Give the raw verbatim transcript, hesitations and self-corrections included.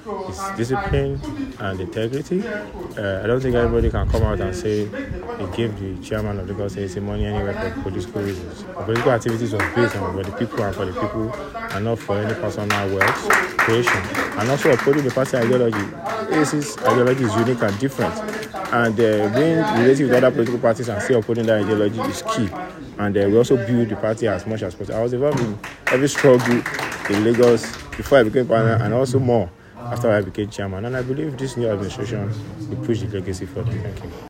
is discipline and integrity. Uh, I don't think everybody can come out and say they gave the chairman of Lagos State money anywhere for political reasons. The political activities was based on for the people and for the people and not for any personal wealth creation. And also upholding the party ideology. This ideology is unique and different. And uh, being related with other political parties and still upholding that ideology is key. And uh, we also build the party as much as possible. I was involved in every struggle in Lagos before I became partner and also more after I became chairman. And I believe this new administration will push the legacy further. Thank you.